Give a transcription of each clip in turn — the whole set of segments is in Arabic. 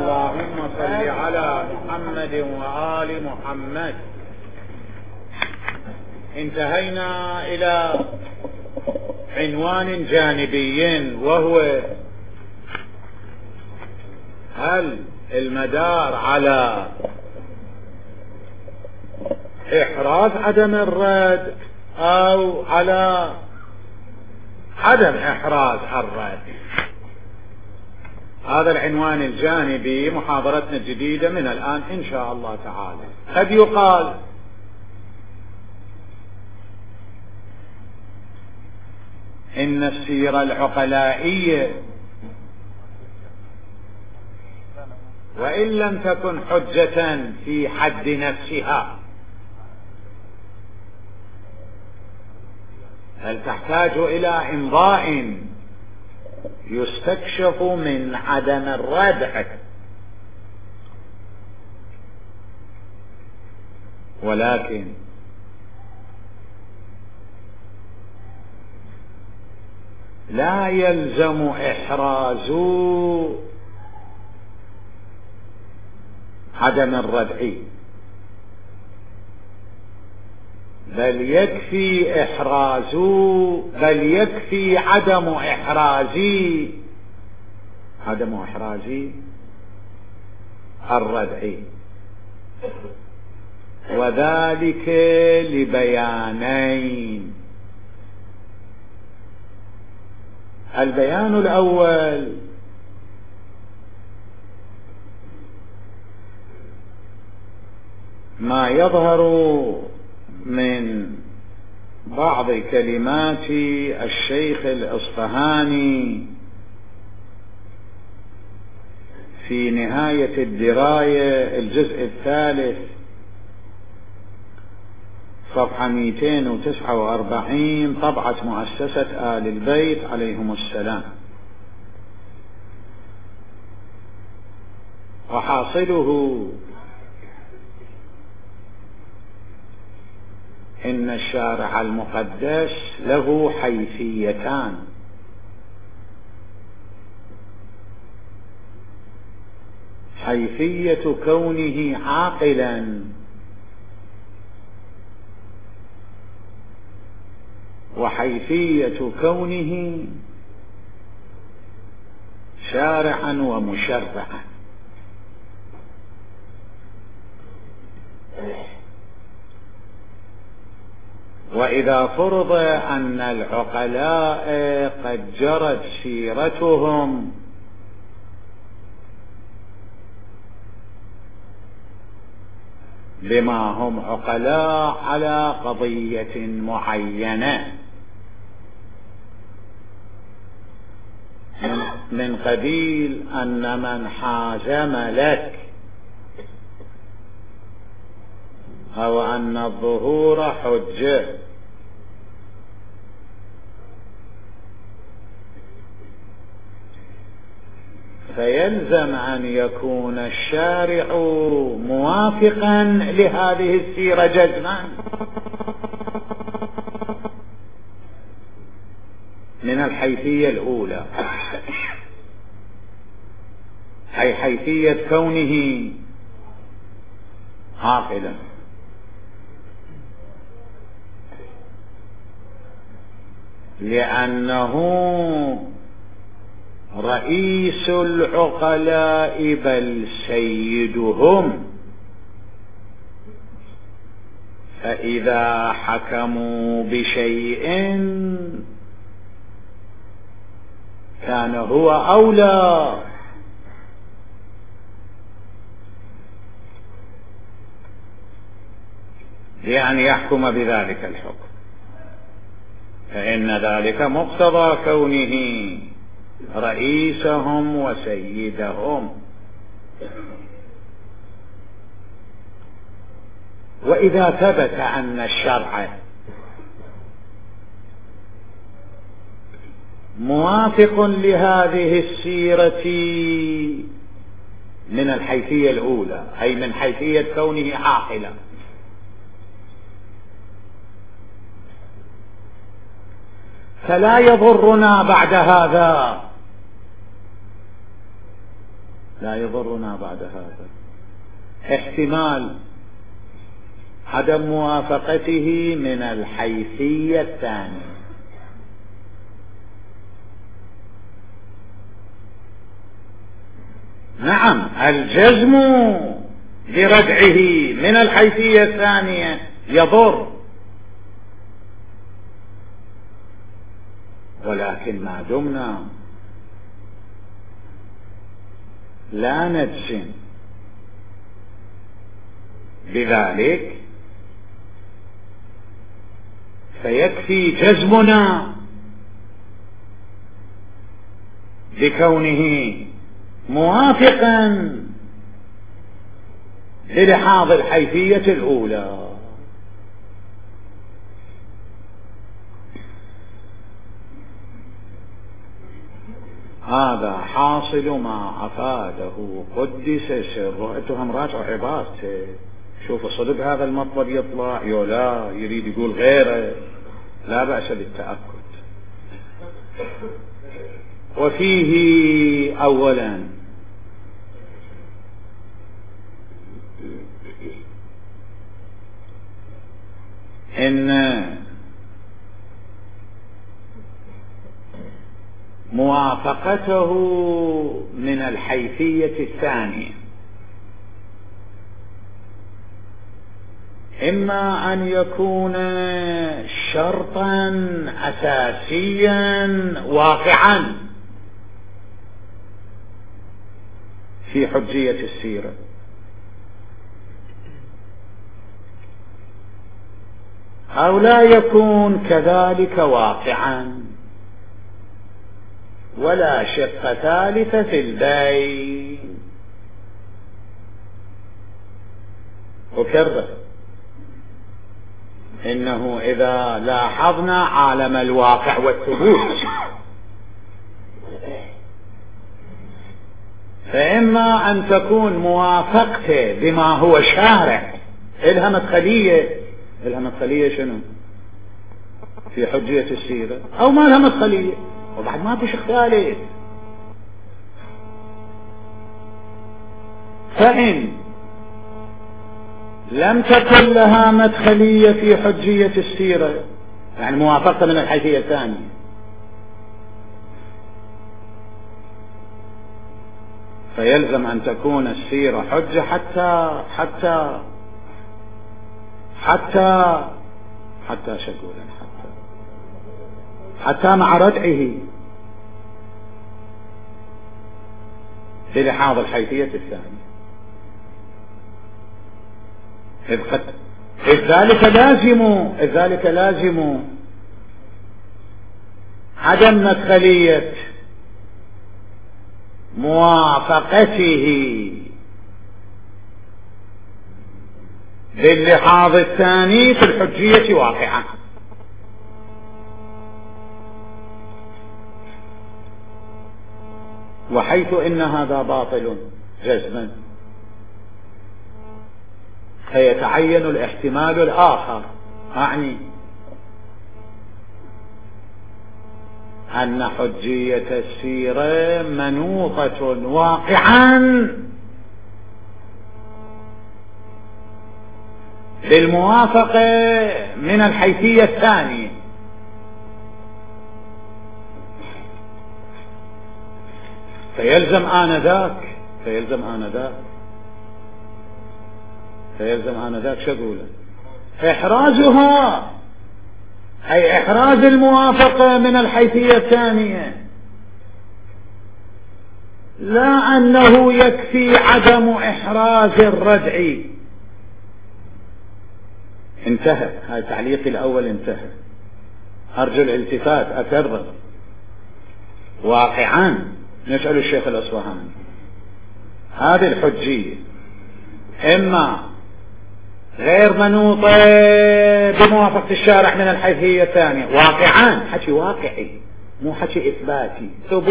اللهم صل على محمد وآل محمد. انتهينا إلى عنوان جانبي، وهو هل المدار على إحراز عدم الرد أو على عدم إحراز الرد. هذا العنوان الجانبي محاضرتنا الجديدة من الآن إن شاء الله تعالى. قد يقال إن السيرة العقلائية وإن لم تكن حجة في حد نفسها، هل تحتاج إلى إمضاء يستكشف من عدم الردع، ولكن لا يلزم إحراز عدم الردع، بل يكفي عدم إحراز الردع، وذلك لبيانين. البيان الأول ما يظهر من بعض كلمات الشيخ الإصفهاني في نهاية الدراية الجزء الثالث صفحة 249 طبعة مؤسسة آل البيت عليهم السلام. وحاصله إن الشارع المقدس له حيثيتان: حيثية كونه عاقلا، وحيثية كونه شارعا ومشرعا. وإذا فرض أن العقلاء قد جرت سيرتهم بما هم عقلاء على قضية معينة، من قبيل أن من حازم لك، أو أن الظهور حجة، فيلزم أن يكون الشارع موافقا لهذه السيرة جزما من الحيثية الأولى، أي حيثية كونه عاقلا. لأنه رئيس العقلاء بل سيدهم، فإذا حكموا بشيء كان هو أولى بأن يحكم بذلك الحكم، فإن ذلك مقتضى كونه رئيسهم وسيدهم. وإذا ثبت أن الشرع موافق لهذه السيرة من الحيثية الأولى، أي من حيثية كونه عاقلا، فلا يضرنا بعد هذا لا يضرنا بعد هذا. احتمال عدم موافقته من الحيثية الثانية. نعم، الجزم بردعه من الحيثية الثانية يضر، ولكن ما دمنا لا نجزم بذلك فيكفي جزمنا بكونه موافقا للحاظ الحيثية الأولى. هذا حاصل ما أفاده قدس سره. أنتم راجعوا عبارته، شوفوا صدق هذا المطلب يطلع لا يريد يقول غيره، لا بأس بالتأكد. وفيه أولا إن موافقته من الحيثية الثانية إما أن يكون شرطا أساسيا واقعا في حجية السيرة، أو لا يكون كذلك واقعا، ولا شق ثالث في البين. أكرر إنه إذا لاحظنا عالم الواقع والثبوت فإما أن تكون موافقته بما هو شارع إلها مدخلية شنو في حجية السيرة، أو ما لها مدخلية وبعد ما فيش ثالث. فإن لم تكن لها مدخلية في حجية السيرة، يعني موافقة من الحيثية الثانية، فيلزم أن تكون السيرة حجة حتى شكولا حتى مع ردعه بلحاظ الحيثية الثانية. إذ ذلك لازم عدم مدخلية موافقته باللحاظ الثاني في الحجية واقعة. وحيث إن هذا باطل جزما فيتعين الاحتمال الآخر، أعني أن حجية السيرة منوطة واقعا بالموافقة من الحيثية الثانية، فيلزم آنذاك شغولا إحرازها، أي إحراز الموافقة من الحيثية الثانية، لا أنه يكفي عدم إحراز الردع. انتهى، هذا تعليقي الأول انتهى. أرجو الالتفات، أكرر واقعا. نسأل الشيخ الأصفهاني هذه الحجية إما غير منوطة بموافقة الشارع من الحيثية الثانية واقعا، حكي واقعي مو حكي إثباتي،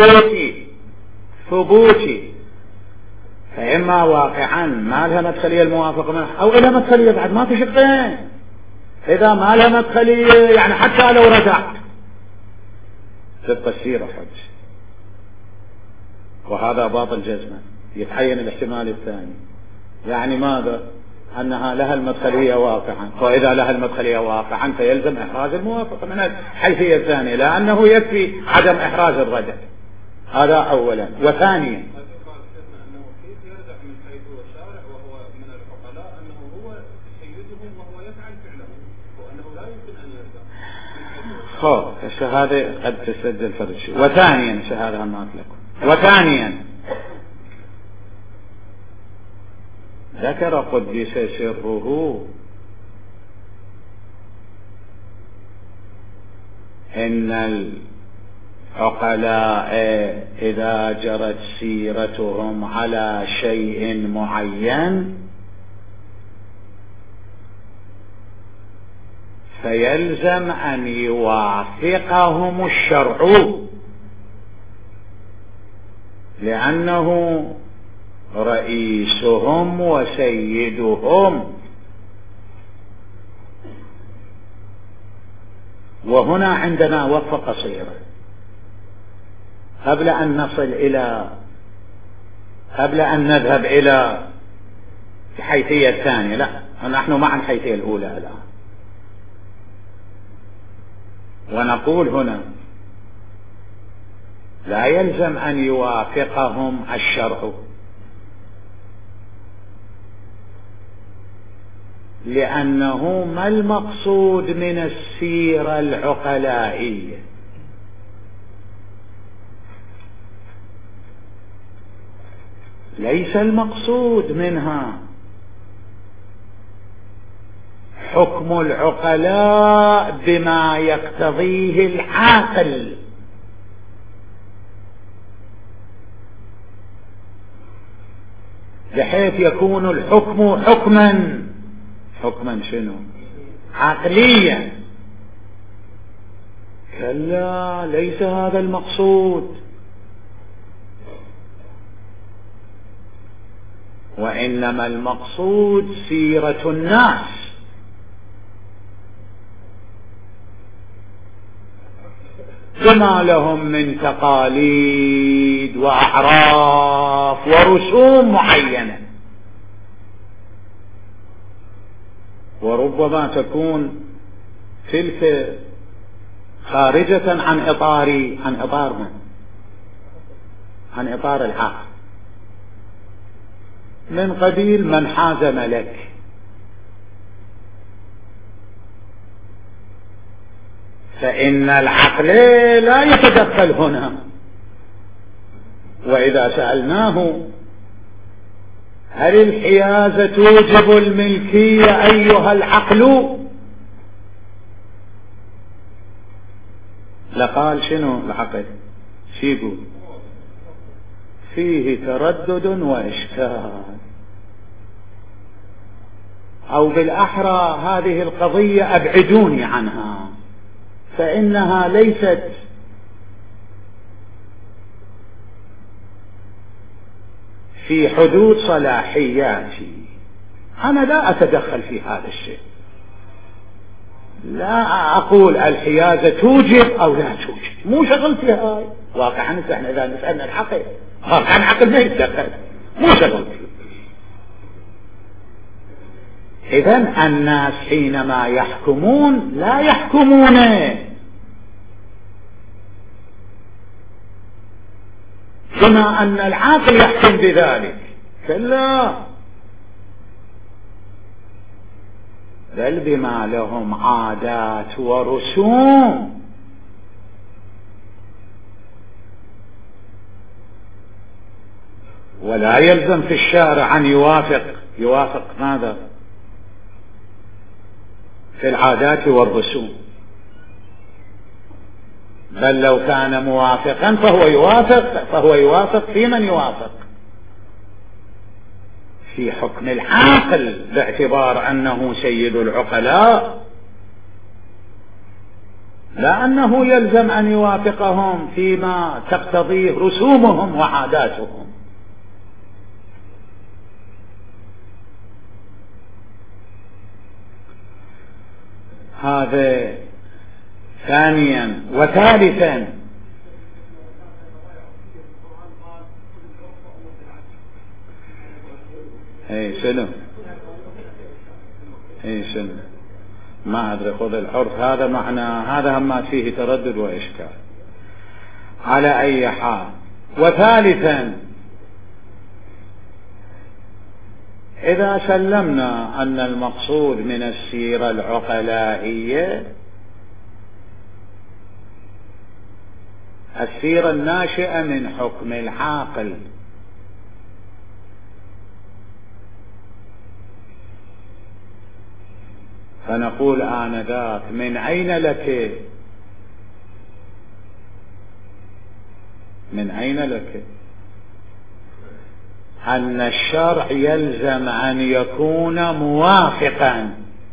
ثبوتي، فإما واقعا ما لها مدخلية الموافقة منها، أو إلها مدخلية بعد ما في شقين. إذا ما لها مدخلية يعني حتى لو رجعت تبقى السيرة حج، وهذا باطل جزما. يتعين الاحتمال الثاني. يعني ماذا؟ أنها لها المدخلية واقعا، وإذا لها المدخلية واقعا فيلزم إحراز الموافقة من الحيثية الثانية، لأنه يكفي عدم إحراز الرجل. هذا أولا. وثانيا الشهادة قد تسجل فرد. وثانيا شهادة هناك لكم. وثانيا ذكر قدس سره إن العقلاء إذا جرت سيرتهم على شيء معين فيلزم أن يوافقهم الشرع، لأنه رئيسهم وسيدهم. وهنا عندنا وقفة قصيرة قبل أن نذهب إلى الحيثية الثانية. لا، نحن مع الحيثية الأولى الآن. ونقول هنا لا يلزم أن يوافقهم الشرع، لأنه ما المقصود من السيرة العقلائية؟ ليس المقصود منها حكم العقلاء بما يقتضيه العاقل، بحيث يكون الحكم حكما شنو؟ عقليا. كلا، ليس هذا المقصود، وإنما المقصود سيرة الناس، بما لهم من تقاليد وأعراف ورسوم معينة، وربما تكون تلك خارجة عن إطار العقل، من قبيل من حاز ملك. فإن العقل لا يتدخل هنا. وإذا سألناه هل الحيازة توجب الملكية أيها العقل، لقال شنو العقل؟ شي يقول؟ فيه تردد وإشكال، أو بالأحرى هذه القضية أبعدوني عنها، فإنها ليست في حدود صلاحياتي، أنا لا أتدخل في هذا الشيء، لا أقول الحيازة توجب أو لا توجب، مو شغلتي هاي. واقعا احنا إذا نسألنا العقل، واقعا العقل ما يتدخل، مو شغلتي. إذن الناس حينما يحكمون لا يحكمون كما أن العاقل يحكم بذلك، كلا، بل بما لهم عادات ورسوم. ولا يلزم في الشارع أن يوافق ماذا؟ في العادات والرسوم، بل لو كان موافقا فهو يوافق في من يوافق؟ في حكم العاقل، باعتبار أنه سيد العقلاء، لا أنه يلزم أن يوافقهم فيما تقتضيه رسومهم وعاداتهم. هذا ثانيا. وثالثا اي شنو؟ اي شنو؟ ما ادري، خذ العرف هذا معنى هذا هم فيه تردد واشكال. على اي حال. وثالثا، اذا سلمنا ان المقصود من السيرة العقلائية السيرة الناشئة من حكم العاقل، فنقول آنذاك من أين لك؟ من أين لك أن الشرع يلزم أن يكون موافقا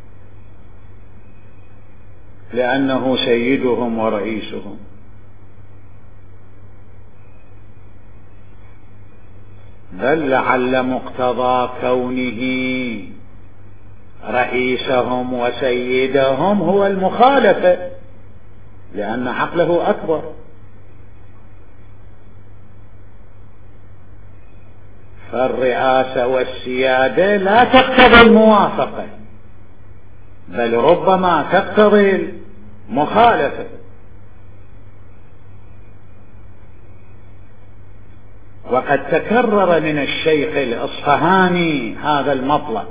لأنه سيدهم ورئيسهم؟ بل لعل مقتضى كونه رئيسهم وسيدهم هو المخالفة، لأن عقله أكبر. فالرئاسة والسيادة لا تقتضي الموافقة، بل ربما تقتضي المخالفة. وقد تكرر من الشيخ الأصفهاني هذا المطلب،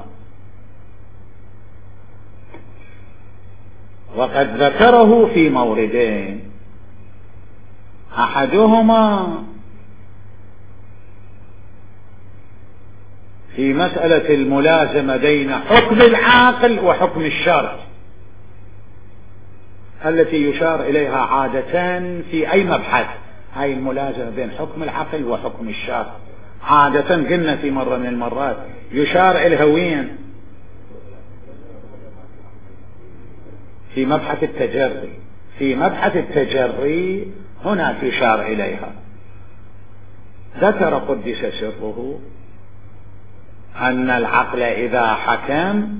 وقد ذكره في موردين، أحدهما في مسألة الملازمة بين حكم العاقل وحكم الشرع التي يشار إليها عادة في أي مبحث، هاي الملازمة بين حكم العقل وحكم الشرع عادة قلنا في مرة من المرات يشار إليها وين؟ في مبحث التجري. في مبحث التجري هناك يشار إليها. ذكر قدس سره أن العقل إذا حكم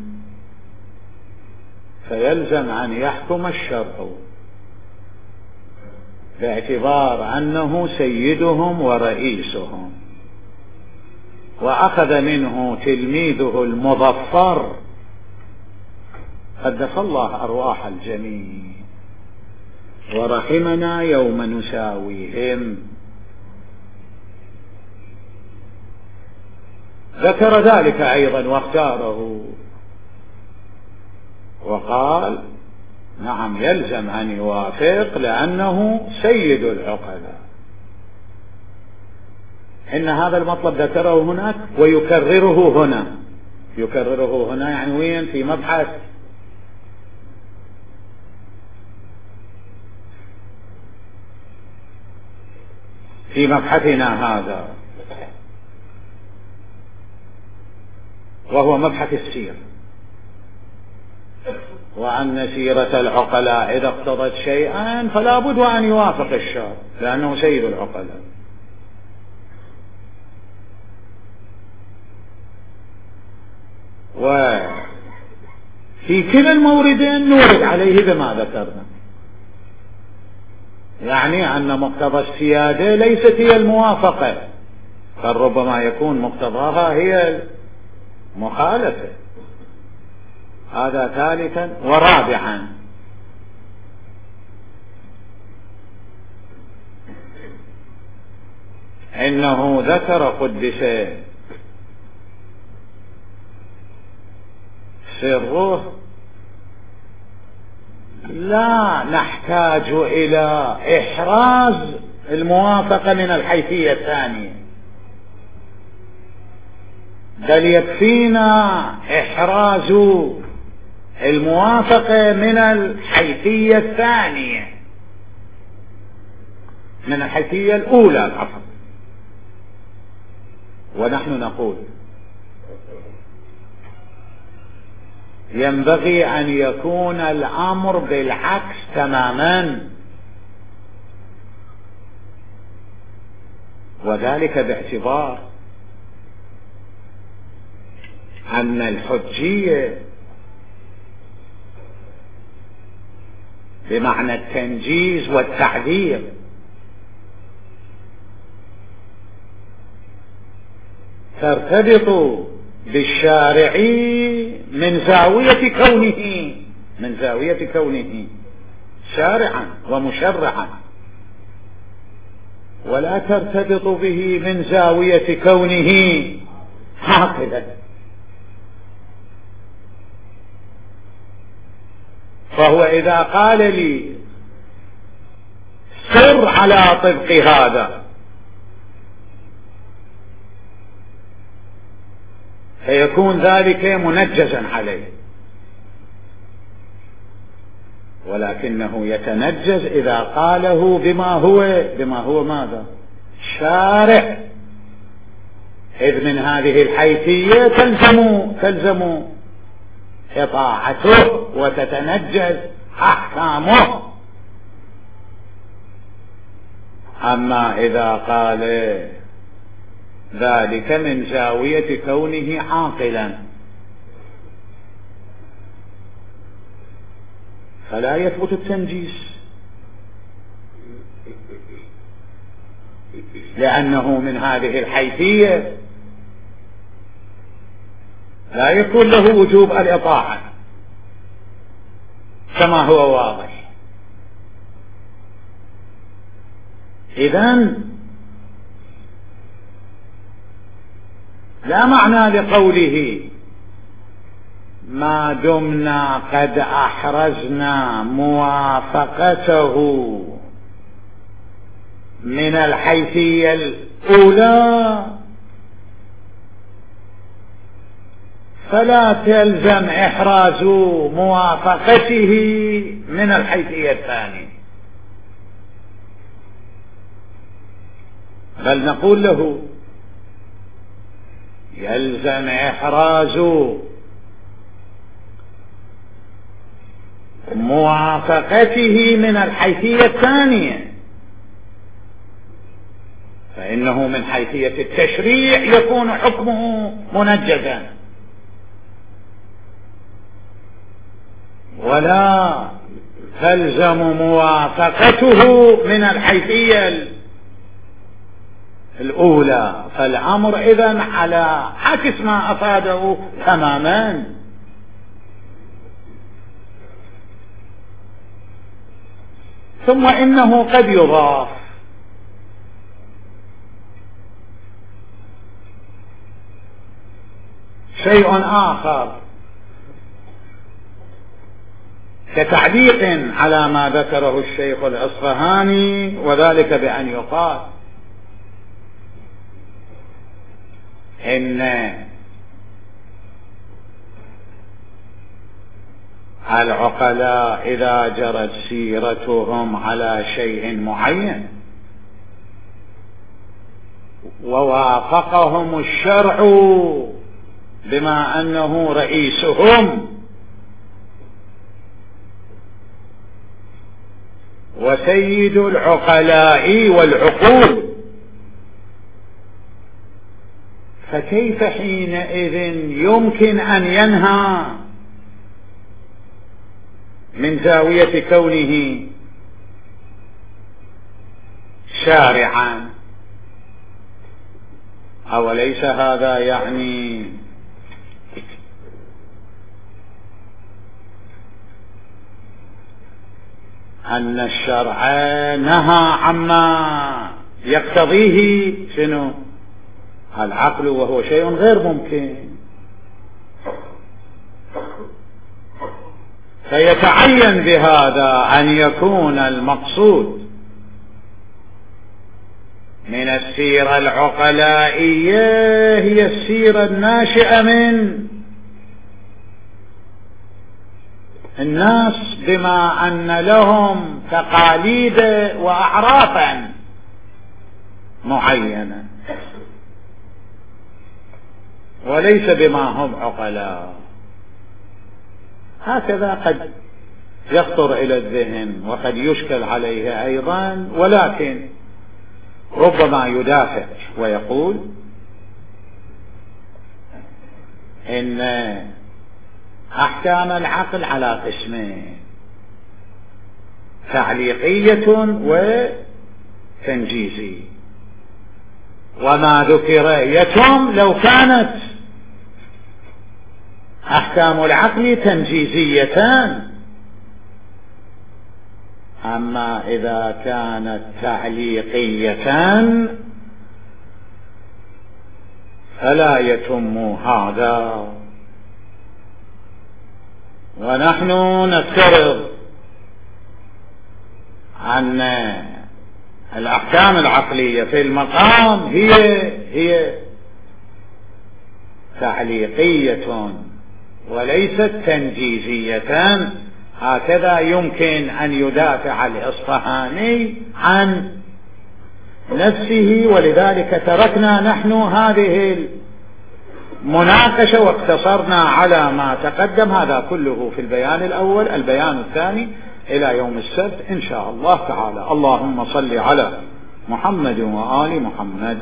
فيلزم أن يحكم الشرع باعتبار أنه سيدهم ورئيسهم. وأخذ منه تلميذه المظفر قدس الله أرواح الجميع ورحمنا يوم نساويهم، ذكر ذلك أيضا واختاره وقال نعم يلزم أن يوافق لأنه سيد العقلاء. إن هذا المطلب ذكره هناك ويكرره هنا. يكرره هنا يعني وين؟ في مبحث في مبحثنا هذا، وهو مبحث السير، وأن سيرة العقلاء إذا اقتضت شيئا فلا بد أن يوافق الشرع لأنه سيد العقلاء. وفي كلا الموردين نورد عليه بما ذكرنا، يعني أن مقتضى السيادة ليست هي الموافقة، فربما يكون مقتضاها هي المخالفة. هذا ثالثا. ورابعا، إنه ذكر قدس سره لا نحتاج إلى إحراز الموافقة من الحيثية الثانية، بل يكفينا إحراز الموافقة من الحيثية الثانية، من الحيثية الأولى عفوا. ونحن نقول ينبغي أن يكون الأمر بالعكس تماما، وذلك باعتبار أن الحجية بمعنى التنجيز والتعذير ترتبط بالشارع من زاوية كونه شارعا ومشرعا، ولا ترتبط به من زاوية كونه عاقلا. فهو إذا قال لي سر على طبق هذا فيكون ذلك منجزا عليه، ولكنه يتنجز إذا قاله بما هو ماذا؟ شارع، إذ من هذه الحيثية تلزم إطاعته وتتنجز أحكامه. أما إذا قال ذلك من زاوية كونه عاقلا فلا يثبت التنجيس، لأنه من هذه الحيثية لا يكون له وجوب الإطاعة كما هو واضح. إذن لا معنى لقوله ما دمنا قد أحرزنا موافقته من الحيثية الأولى فلا تلزم إحراز موافقته من الحيثية الثانية، بل نقول له يلزم إحراز موافقته من الحيثية الثانية، فإنه من حيثية التشريع يكون حكمه منجزا، ولا تلزم موافقته من الحيثية الأولى. فالأمر إذن على عكس ما أفاده تماما. ثم إنه قد يضاف شيء آخر كتعليق على ما ذكره الشيخ الأصفهاني، وذلك بأن يقال إن العقلاء إذا جرت سيرتهم على شيء معين ووافقهم الشرع بما أنه رئيسهم وسيد العقلاء والعقول، فكيف حينئذ يمكن أن ينهى من زاوية كونه شارعا؟ أوليس هذا يعني أن الشرع نهى عما يقتضيه شنو؟ العقل، وهو شيء غير ممكن. فيتعين بهذا أن يكون المقصود من السيرة العقلائية هي السيرة الناشئة من الناس بما أن لهم تقاليد وأعرافا معينة، وليس بما هم عقلاء. هكذا قد يخطر إلى الذهن وقد يشكل عليه أيضا، ولكن ربما يدافع ويقول إن أحكام العقل على قسمين: تعليقية وتنجيزي، وما ذكر يتم لو كانت أحكام العقل تنجيزيتان، أما إذا كانت تعليقيتان فلا يتم هذا. ونحن نفترض أن الأحكام العقلية في المقام هي تعليقية وليست تنجيزية. هكذا يمكن أن يدافع الإصفهاني عن نفسه، ولذلك تركنا نحن هذه المناقشة واقتصرنا على ما تقدم. هذا كله في البيان الأول. البيان الثاني إلى يوم السبت إن شاء الله تعالى. اللهم صل على محمد وآل محمد.